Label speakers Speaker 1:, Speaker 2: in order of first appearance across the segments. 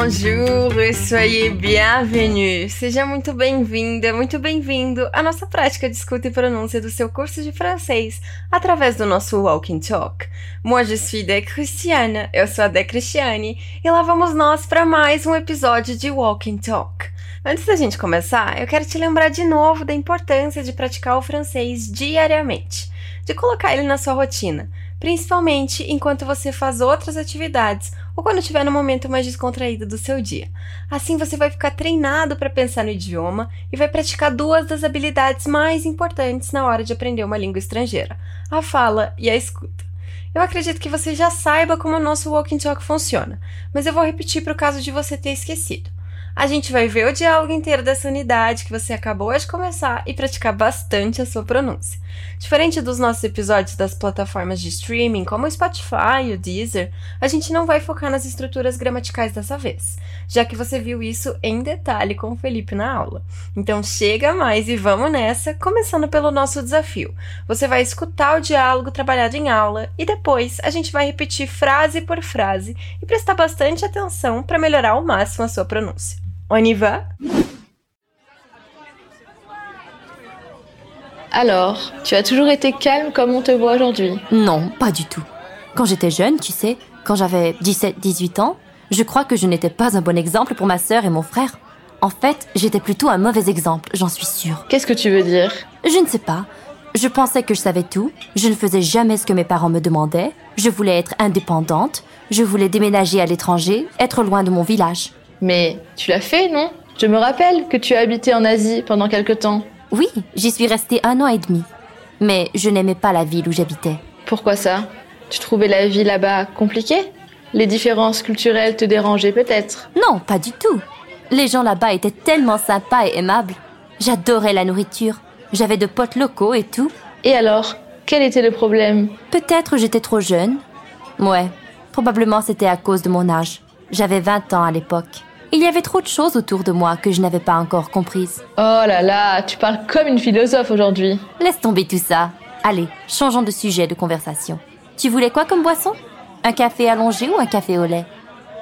Speaker 1: Bonjour et soyez bienvenue! Seja muito bem-vinda, muito bem-vindo à nossa prática de escuta e pronúncia do seu curso de francês através do nosso Walk and Talk. Moi, je suis Dé Cristiane, eu sou a Dé Cristiane e lá vamos nós para mais um episódio de Walk and Talk. Antes da gente começar, eu quero te lembrar de novo da importância de praticar o francês diariamente, de colocar ele na sua rotina, principalmente enquanto você faz outras atividades ou quando estiver no momento mais descontraído do seu dia. Assim você vai ficar treinado para pensar no idioma e vai praticar duas das habilidades mais importantes na hora de aprender uma língua estrangeira, a fala e a escuta. Eu acredito que você já saiba como o nosso Walk and Talk funciona, mas eu vou repetir para o caso de você ter esquecido. A gente vai ver o diálogo inteiro dessa unidade que você acabou de começar e praticar bastante a sua pronúncia. Diferente dos nossos episódios das plataformas de streaming, como o Spotify e o Deezer, a gente não vai focar nas estruturas gramaticais dessa vez, já que você viu isso em detalhe com o Felipe na aula. Então chega mais e vamos nessa, começando pelo nosso desafio. Você vai escutar o diálogo trabalhado em aula e depois a gente vai repetir frase por frase e prestar bastante atenção para melhorar ao máximo a sua pronúncia. On y va?
Speaker 2: Alors, tu as toujours été calme comme on te voit aujourd'hui?
Speaker 3: Non, pas du tout. Quand j'étais jeune, tu sais, quand j'avais 17-18 ans, je crois que je n'étais pas un bon exemple pour ma sœur et mon frère. En fait, j'étais plutôt un mauvais exemple, j'en suis sûre.
Speaker 2: Qu'est-ce que tu veux dire?
Speaker 3: Je ne sais pas. Je pensais que je savais tout, je ne faisais jamais ce que mes parents me demandaient, je voulais être indépendante, je voulais déménager à l'étranger, être loin de mon village.
Speaker 2: Mais tu l'as fait, non? Je me rappelle que tu as habité en Asie pendant quelque temps.
Speaker 3: Oui, j'y suis restée 1 an et demi. Mais je n'aimais pas la ville où j'habitais.
Speaker 2: Pourquoi ça? Tu trouvais la vie là-bas compliquée? Les différences culturelles te dérangeaient peut-être?
Speaker 3: Non, pas du tout. Les gens là-bas étaient tellement sympas et aimables. J'adorais la nourriture. J'avais de potes locaux et tout.
Speaker 2: Et alors, quel était le problème?
Speaker 3: Peut-être j'étais trop jeune. Ouais, probablement c'était à cause de mon âge. J'avais 20 ans à l'époque. Il y avait trop de choses autour de moi que je n'avais pas encore comprises.
Speaker 2: Oh là là, tu parles comme une philosophe aujourd'hui.
Speaker 3: Laisse tomber tout ça. Allez, changeons de sujet de conversation. Tu voulais quoi comme boisson? Un café allongé ou un café au lait?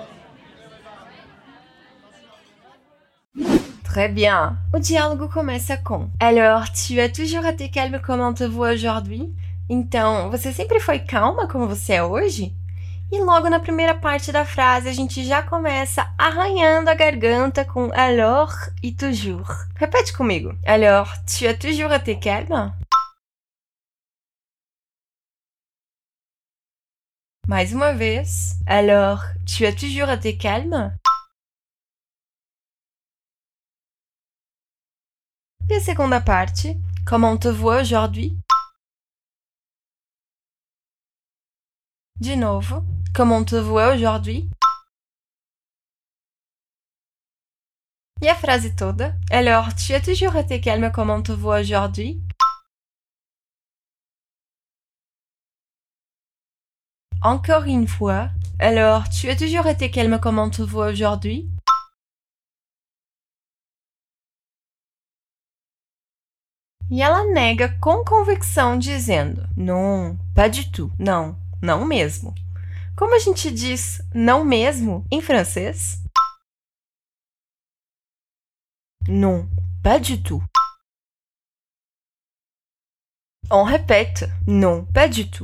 Speaker 1: Très bien. O diálogo começa com: Alors, tu as toujours été calme comme on te voit aujourd'hui? Então, você sempre foi calma como você é hoje? E logo na primeira parte da frase, a gente já começa arranhando a garganta com alors e toujours. Repete comigo. Alors, tu as toujours été calme? Mais uma vez. Alors, tu as toujours été calme? E a segunda parte. Comment on te voit aujourd'hui? De novo. Comment on te voit aujourd'hui? E a frase toda. Alors, tu as toujours été calme comme on te voit aujourd'hui? Encore une fois. Alors, tu as toujours été calme comme on te voit aujourd'hui? E ela nega com convicção dizendo: Non, pas du tout. Não, não mesmo. Como a gente diz não mesmo em francês? Non, pas du tout. On répète: non, pas du tout.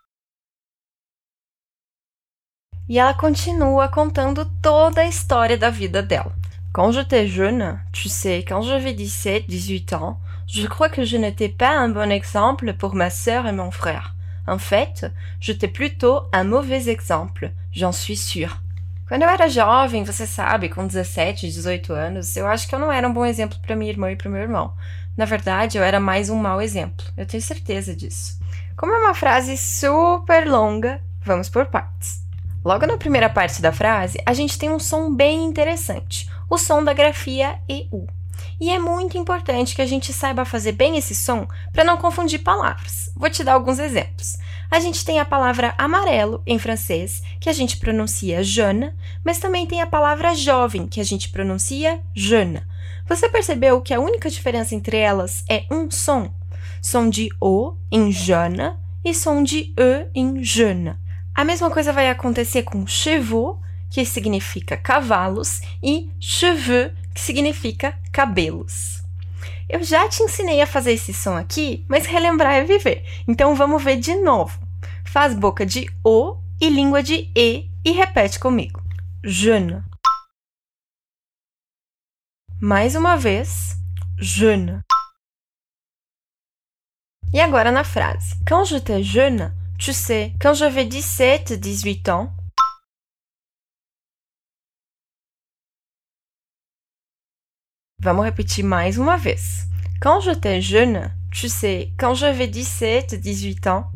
Speaker 1: E ela continua contando toda a história da vida dela. Quand j'étais jeune, tu sais, quand j'avais 17-18 ans, je crois que je n'étais pas un bon exemple pour ma sœur et mon frère. En fait, j'étais plutôt un mauvais exemple, j'en suis sûre. Quando eu era jovem, você sabe, com 17, 18 anos, eu acho que eu não era um bom exemplo para minha irmã e para o meu irmão. Na verdade, eu era mais um mau exemplo. Eu tenho certeza disso. Como é uma frase super longa, vamos por partes. Logo na primeira parte da frase, a gente tem um som bem interessante, o som da grafia EU. E é muito importante que a gente saiba fazer bem esse som para não confundir palavras. Vou te dar alguns exemplos. A gente tem a palavra amarelo em francês, que a gente pronuncia jeune, mas também tem a palavra jovem, que a gente pronuncia jeune. Você percebeu que a única diferença entre elas é um som? Som de O em jeune e som de E em jeune. A mesma coisa vai acontecer com chevaux, que significa cavalos, e cheveux, que significa cabelos. Eu já te ensinei a fazer esse som aqui, mas relembrar é viver. Então vamos ver de novo. Faz boca de O e língua de E repete comigo. Jeune. Mais uma vez. Jeune. E agora na frase. Quand j'étais jeune, tu sais, quand j'avais 17, 18 ans. Vamos repetir mais uma vez. Quand j'étais jeune, tu sais, quand j'avais 17, 18 ans.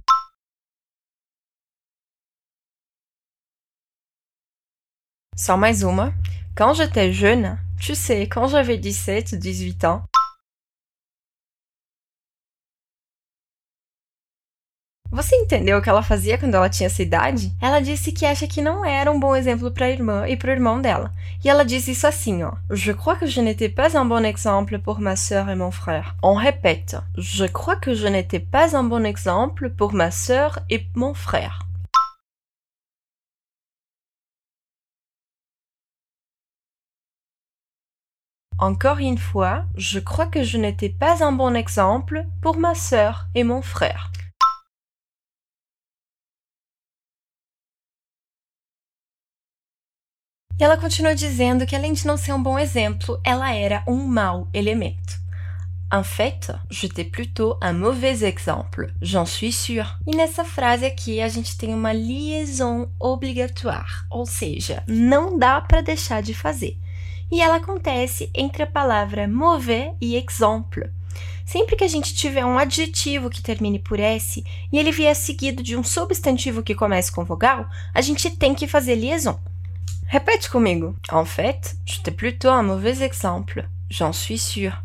Speaker 1: Só mais uma. Quand j'étais jeune, tu sais, quand j'avais 17, 18 ans. Você entendeu o que ela fazia quando ela tinha essa idade? Ela disse que acha que não era um bom exemplo para a irmã e para o irmão dela. E ela diz isso assim, ó. Je crois que je n'étais pas un bon exemple pour ma sœur et mon frère. On répète. Je crois que je n'étais pas un bon exemple pour ma sœur et mon frère. Encore une fois, je crois que je n'étais pas un bon exemple pour ma sœur et mon frère. E ela continua dizendo que, além de não ser um bom exemplo, ela era um mau elemento. En fait, j'étais plutôt un mauvais exemple, j'en suis sûre. E nessa frase aqui, a gente tem uma liaison obrigatoire, ou seja, não dá para deixar de fazer. E ela acontece entre a palavra mauvais e exemple. Sempre que a gente tiver um adjetivo que termine por S e ele vier seguido de um substantivo que comece com vogal, a gente tem que fazer liaison. Répète comigo. En fait, j'étais plutôt un mauvais exemple. J'en suis sûre.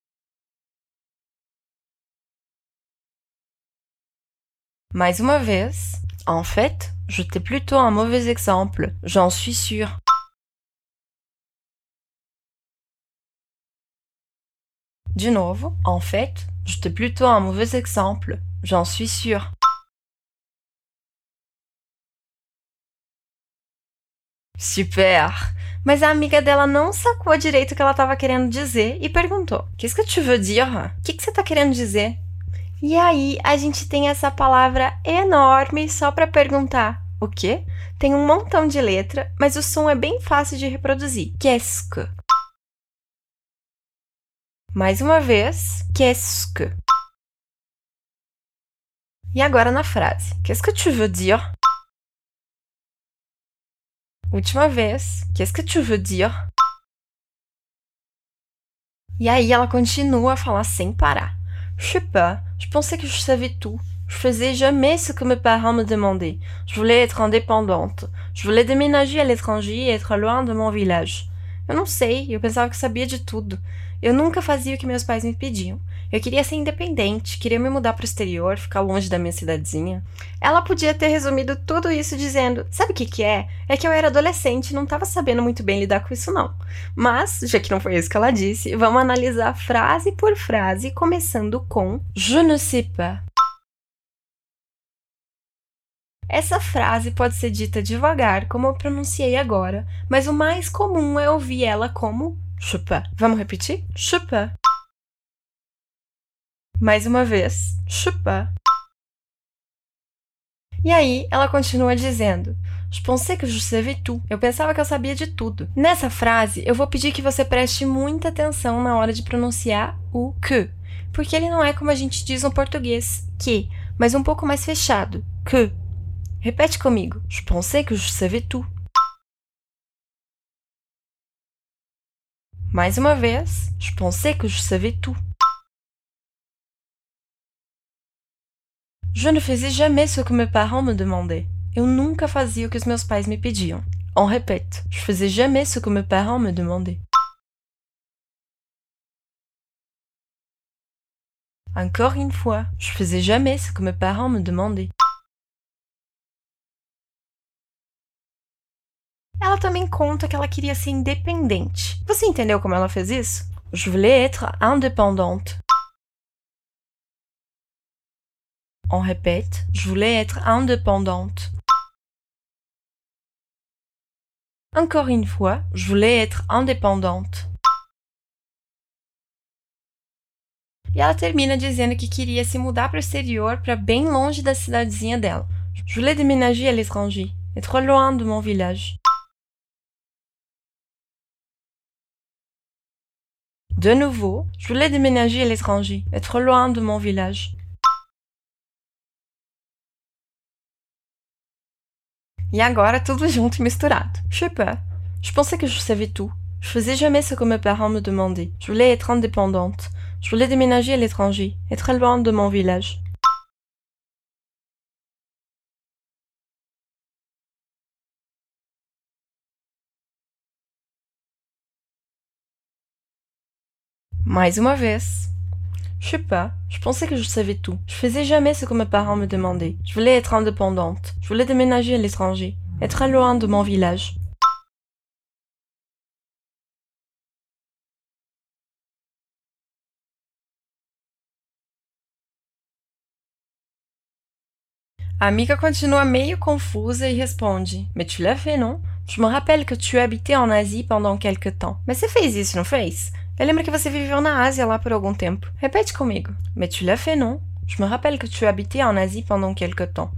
Speaker 1: Mais uma vez. En fait, j'étais plutôt un mauvais exemple. J'en suis sûre. De novo. En fait, j'étais plutôt un mauvais exemple. J'en suis sûre. Super! Mas a amiga dela não sacou direito o que ela estava querendo dizer e perguntou: Qu'est-ce que tu veux dire? O que você está querendo dizer? E aí a gente tem essa palavra enorme só para perguntar: o quê? Tem um montão de letra, mas o som é bem fácil de reproduzir. Qu'est-ce que? Mais uma vez. Qu'est-ce que? E agora na frase. Qu'est-ce que tu veux dire? Última vez. Qu'est-ce que tu veux dire? E aí ela continua a falar sem parar. Je sais pas, je pensais que je savais tout. Je faisais jamais ce que mes parents me demandaient. Je voulais être indépendante. Je voulais déménager à l'étranger e être loin de mon village. Eu não sei, eu pensava que sabia de tudo. Eu nunca fazia o que meus pais me pediam. Eu queria ser independente, queria me mudar para o exterior, ficar longe da minha cidadezinha. Ela podia ter resumido tudo isso dizendo: sabe o que é? É que eu era adolescente e não estava sabendo muito bem lidar com isso não. Mas, já que não foi isso que ela disse, vamos analisar frase por frase, começando com Je ne sais pas. Essa frase pode ser dita devagar, como eu pronunciei agora, mas o mais comum é ouvir ela como je sais pas. Vamos repetir? Je sais pas. Mais uma vez. Je sais pas. E aí, ela continua dizendo: Je pensais que je savais tout. Eu pensava que eu sabia de tudo. Nessa frase, eu vou pedir que você preste muita atenção na hora de pronunciar o que, porque ele não é como a gente diz no português, que, mas um pouco mais fechado. Que. Repete comigo. Je pensais que je savais tout. Mais uma vez. Je pensais que je savais tout. Je ne faisais jamais ce que mes parents me demandaient. Eu nunca fazia o que os meus pais me pediam. On répète. Je faisais jamais ce que mes parents me demandaient. Encore une fois. Je faisais jamais ce que mes parents me demandaient. Ela também conta que ela queria ser independente. Você entendeu como ela fez isso? Je voulais être indépendante. On répète. Je voulais être indépendante. Encore une fois, je voulais être indépendante. E ela termina dizendo que queria se mudar para o exterior, para bem longe da cidadezinha dela. Je voulais déménager à l'étranger, être loin de mon village. De nouveau, je voulais déménager à l'étranger, être loin de mon village. E agora tudo junto e misturado. Je sais pas. Je pensais que je savais tout. Je faisais jamais ce que mes parents me demandaient. Je voulais être indépendante. Je voulais déménager à l'étranger, être loin de mon village. Mais uma vez. Je sais pas. Je pensais que je savais tout. Je faisais jamais ce que mes parents me demandaient. Je voulais être indépendante. Je voulais déménager à l'étranger, être loin de mon village. A amiga continua meio confusa e responde: Mais tu l'as fait, non? Je me rappelle que tu habitais en Asie pendant quelque temps. Mas você fez isso, não fez? Eu lembro que você viveu na Ásia lá por algum tempo. Repete comigo. Mais tu l'as fait, non? Je me rappelle que tu habitais en Asie pendant quelque temps.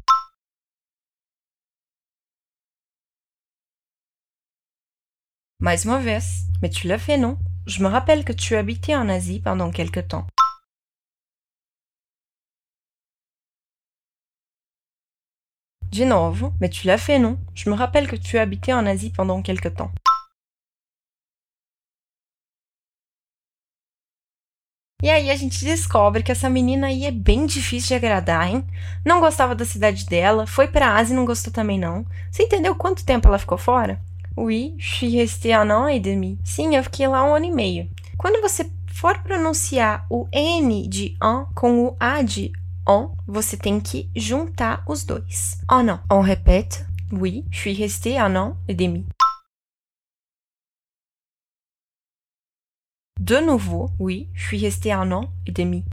Speaker 1: Mais uma vez. Mais tu l'as fait, non? Je me rappelle que tu habitais en Asie pendant quelque temps. De novo. Mais tu l'as fait, non? Je me rappelle que tu habitais en Asie pendant quelque temps. E aí a gente descobre que essa menina aí é bem difícil de agradar, hein? Não gostava da cidade dela, foi pra Ásia e não gostou também não. Você entendeu quanto tempo ela ficou fora? Oui, je suis restée un an et demi. Sim, eu fiquei lá 1 ano e meio. Quando você for pronunciar o N de an com o A de on, você tem que juntar os dois. Oh não. On répète. Oui, je suis restée un an et demi. De nouveau, oui, je suis restée un an et demi.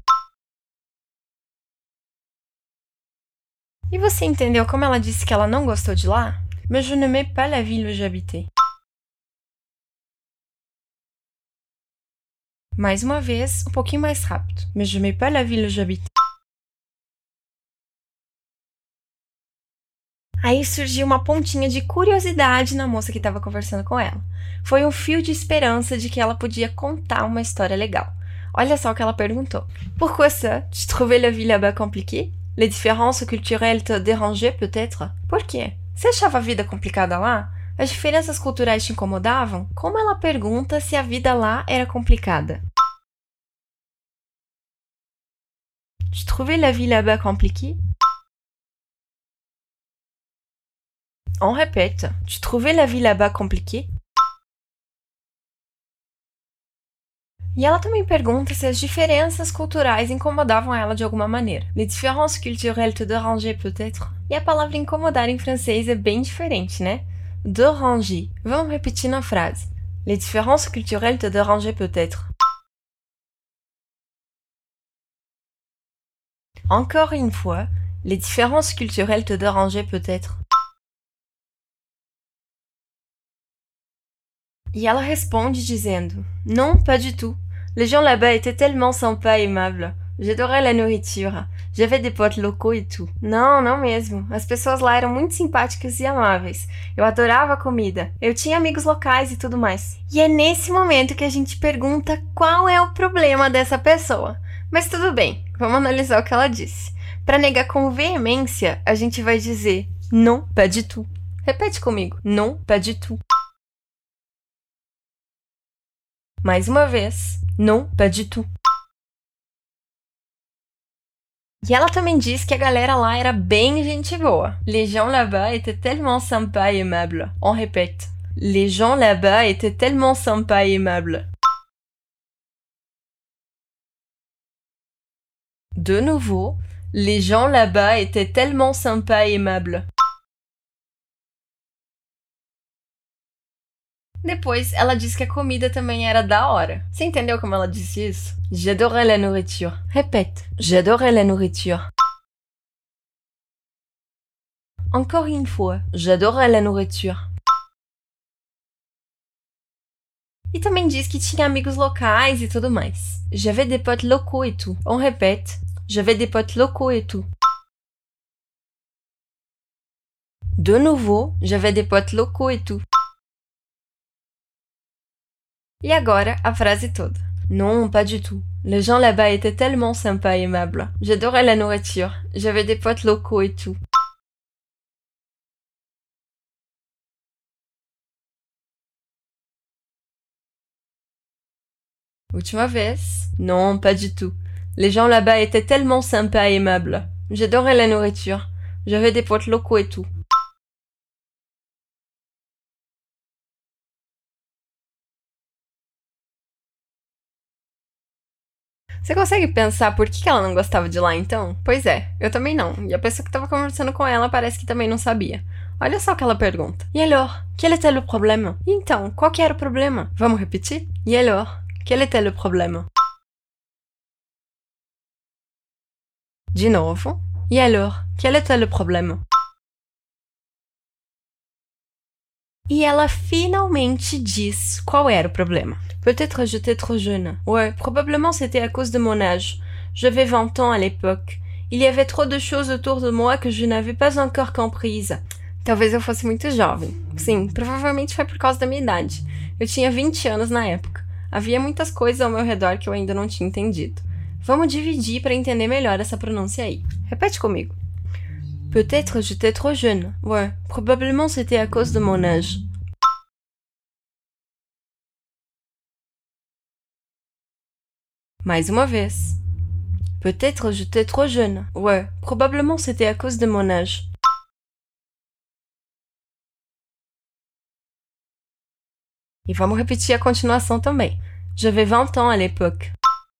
Speaker 1: E você entendeu como ela disse que ela não gostou de lá? Mais je n'aimais pas la ville où j'habitais. Mais uma vez, um pouquinho mais rápido. Mais je n'aimais pas la ville où j'habitais. Aí surgiu uma pontinha de curiosidade na moça que estava conversando com ela. Foi um fio de esperança de que ela podia contar uma história legal. Olha só o que ela perguntou. Pourquoi ça? Tu trouvais la vie là-bas compliquée? Les différences culturelles te dérangeaient peut-être? Por quê? Você achava a vida complicada lá? As diferenças culturais te incomodavam? Como ela pergunta se a vida lá era complicada? Tu trouvais la vie là-bas compliquée? On répète. Tu trouvais la vie là-bas compliquée? E ela também pergunta se as diferenças culturais incomodavam ela de alguma maneira. Les différences culturelles te dérangeaient peut-être? E a palavra incomodar em francês é bem diferente, né? Déranger. Vamos repetir na frase. Les différences culturelles te dérangeaient peut-être? Encore une fois. Les différences culturelles te dérangeaient peut-être? E ela responde dizendo: Non, pas du tout. Les gens là-bas étaient tellement sympas et aimables. J'adorais la nourriture. J'avais des potes locaux e tout. Não, não mesmo. As pessoas lá eram muito simpáticas e amáveis. Eu adorava a comida. Eu tinha amigos locais e tudo mais. E é nesse momento que a gente pergunta qual é o problema dessa pessoa. Mas tudo bem, vamos analisar o que ela disse. Para negar com veemência, a gente vai dizer non, pas du tout. Repete comigo. Non, pas du tout. Mais uma vez. Non, pas du tout. E ela também diz que a galera lá era bem gente boa. Les gens là-bas étaient tellement sympas et aimables. On répète. Les gens là-bas étaient tellement sympas et aimables. De nouveau. Les gens là-bas étaient tellement sympas et aimables. Depois, ela diz que a comida também era da hora. Você entendeu como ela disse isso? J'adorais la nourriture. Répète. J'adorais la nourriture. Encore une fois. J'adorais la nourriture. E também diz que tinha amigos locais e tudo mais. J'avais des potes locaux et tout. On répète. J'avais des potes locaux et tout. De nouveau, j'avais des potes locaux et tout. E agora, a frase toda. Non, pas du tout. Les gens là-bas étaient tellement sympas et aimables. J'adorais la nourriture. J'avais des potes locaux et tout. Última vez. Non, pas du tout. Les gens là-bas étaient tellement sympas et aimables. J'adorais la nourriture. J'avais des potes locaux et tout. Você consegue pensar por que ela não gostava de lá então? Pois é, eu também não. E a pessoa que estava conversando com ela parece que também não sabia. Olha só o que ela pergunta. E alors, quel était le problème? E então, qual que era o problema? Vamos repetir? E alors, quel était le problème? De novo. E alors, quel était le problème? E ela finalmente diz qual era o problema. Peut-être j'étais trop jeune. Ouais, probablement c'était à cause de mon âge. J'avais 20 ans à l'époque. Il y avait trop de choses autour de moi que je n'avais pas encore comprises. Talvez eu fosse muito jovem. Sim, provavelmente foi por causa da minha idade. Eu tinha 20 anos na época. Havia muitas coisas ao meu redor que eu ainda não tinha entendido. Vamos dividir para entender melhor essa pronúncia aí. Repete comigo. Peut-être j'étais trop jeune. Ouais, probablement c'était à cause de mon âge. Mais uma vez. Peut-être j'étais trop jeune. Ouais, probablement c'était à cause de mon âge. E vamos repetir a continuação também. J'avais 20 ans à l'époque.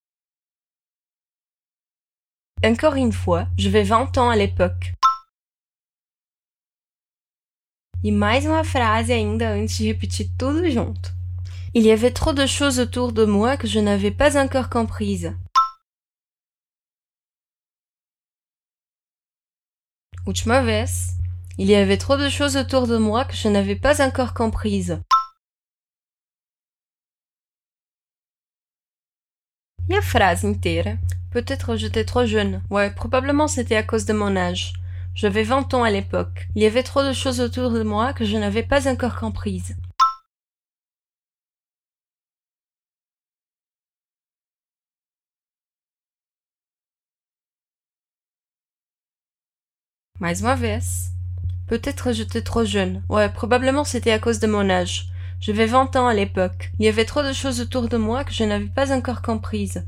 Speaker 1: Encore une fois, j'avais 20 ans à l'époque. E mais uma frase ainda antes de repetir tudo junto. Il y avait trop de choses autour de moi que je n'avais pas encore comprises. Última vez. Il y avait trop de choses autour de moi que je n'avais pas encore comprises. E a frase inteira. Peut-être j'étais trop jeune. Ouais, probablement c'était à cause de mon âge. J'avais 20 ans à l'époque. Il y avait trop de choses autour de moi que je n'avais pas encore comprises. Mais uma vez. Peut-être j'étais trop jeune. Ouais, probablement c'était à cause de mon âge. J'avais 20 ans à l'époque. Il y avait trop de choses autour de moi que je n'avais pas encore comprises.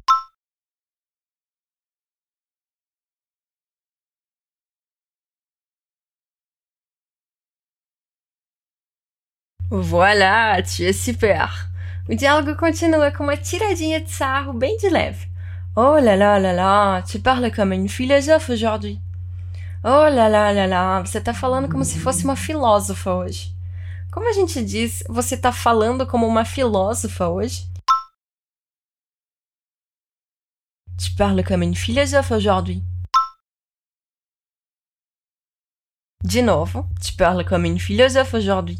Speaker 1: Voilà, tu es super! O diálogo continua com uma tiradinha de sarro bem de leve. Oh là là là là, tu parles comme une philosophe aujourd'hui. Oh lá lá lá lá, você tá falando como se fosse uma filósofa hoje. Como a gente diz, você tá falando como uma filósofa hoje? Tu parles comme une philosophe aujourd'hui. De novo, tu parles comme une philosophe aujourd'hui.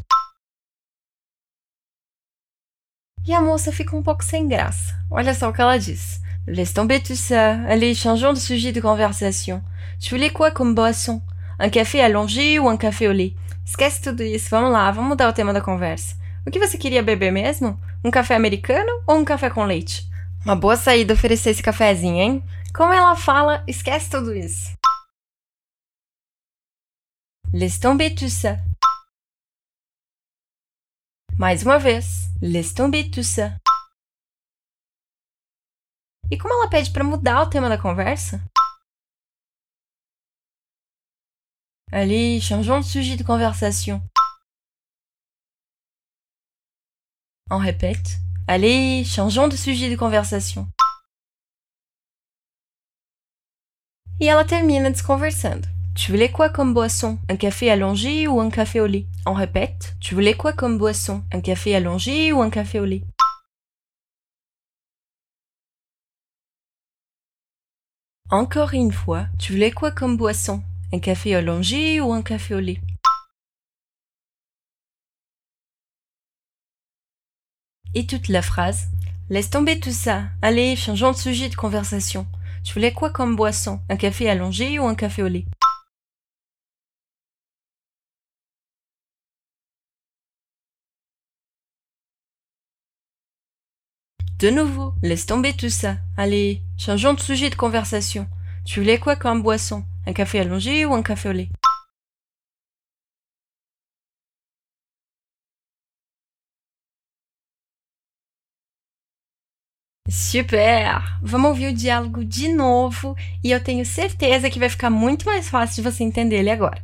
Speaker 1: E a moça fica um pouco sem graça. Olha só o que ela diz. Laisse tomber tout ça. Allez, changeons de sujet de conversation. Tu voulais quoi comme boisson? Un café allongé ou un café au lait? Esquece tudo isso. Vamos lá, vamos mudar o tema da conversa. O que você queria beber mesmo? Um café americano ou um café com leite? Uma boa saída oferecer esse cafezinho, hein? Como ela fala, esquece tudo isso. Laisse tomber tout ça. Mais uma vez. Laisse tomber tout ça. E como ela pede para mudar o tema da conversa? Allez, changeons de sujet de conversation. On répète. Allez, changeons de sujet de conversation. E ela termina desconversando. Tu voulais quoi comme boisson? Un café allongé ou un café au lait? On répète. Tu voulais quoi comme boisson? Un café allongé ou un café au lait? Encore une fois. Tu voulais quoi comme boisson? Un café allongé ou un café au lait? Et toute la phrase. Laisse tomber tout ça. Allez, changeons de sujet de conversation. Tu voulais quoi comme boisson? Un café allongé ou un café au lait? De nouveau, laisse tomber tout ça. Allez, changeons de sujet de conversation. Tu voulais quoi comme boisson? Un café allongé ou un café au lait? Super! Vamos ouvir o diálogo de novo e eu tenho certeza que vai ficar muito mais fácil de você entender ele agora.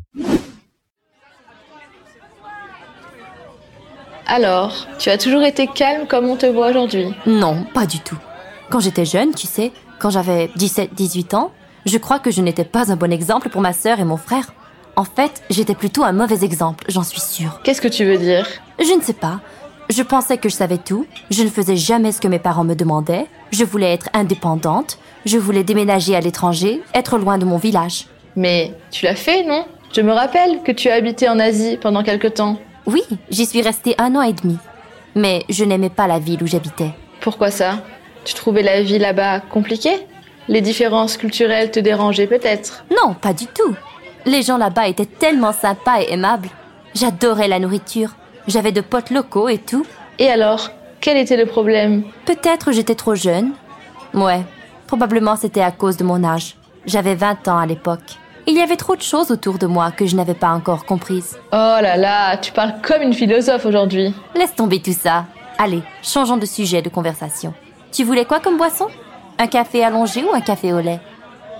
Speaker 2: Alors, tu as toujours été calme comme on te voit aujourd'hui?
Speaker 3: Non, pas du tout. Quand j'étais jeune, tu sais, quand j'avais 17, 18 ans, je crois que je n'étais pas un bon exemple pour ma sœur et mon frère. En fait, j'étais plutôt un mauvais exemple, j'en suis sûre.
Speaker 2: Qu'est-ce que tu veux dire?
Speaker 3: Je ne sais pas. Je pensais que je savais tout. Je ne faisais jamais ce que mes parents me demandaient. Je voulais être indépendante. Je voulais déménager à l'étranger, être loin de mon village.
Speaker 2: Mais tu l'as fait, non? Je me rappelle que tu as habité en Asie pendant quelque temps.
Speaker 3: Oui, j'y suis restée 1 an et demi. Mais je n'aimais pas la ville où j'habitais.
Speaker 2: Pourquoi ça? Tu trouvais la vie là-bas compliquée? Les différences culturelles te dérangeaient peut-être?
Speaker 3: Non, pas du tout. Les gens là-bas étaient tellement sympas et aimables. J'adorais la nourriture. J'avais de potes locaux et tout.
Speaker 2: Et alors, quel était le problème?
Speaker 3: Peut-être j'étais trop jeune. Ouais, probablement c'était à cause de mon âge. J'avais 20 ans à l'époque. Il y avait trop de choses autour de moi que je n'avais pas encore comprises.
Speaker 2: Oh là là, tu parles comme une philosophe aujourd'hui.
Speaker 3: Laisse tomber tout ça. Allez, changeons de sujet de conversation. Tu voulais quoi comme boisson? Un café allongé ou un café au lait?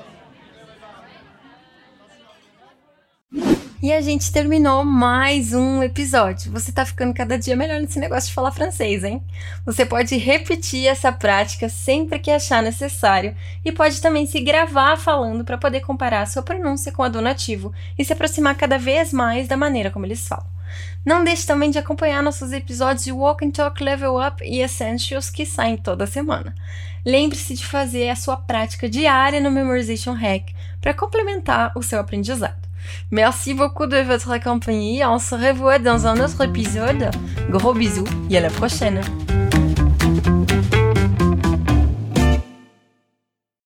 Speaker 1: E a gente terminou mais um episódio. Você tá ficando cada dia melhor nesse negócio de falar francês, hein? Você pode repetir essa prática sempre que achar necessário e pode também se gravar falando para poder comparar a sua pronúncia com a do nativo e se aproximar cada vez mais da maneira como eles falam. Não deixe também de acompanhar nossos episódios de Walk and Talk Level Up e Essentials que saem toda semana. Lembre-se de fazer a sua prática diária no Memorization Hack para complementar o seu aprendizado. Merci beaucoup de votre compagnie. On se revoit dans un autre épisode. Gros bisous et à la prochaine.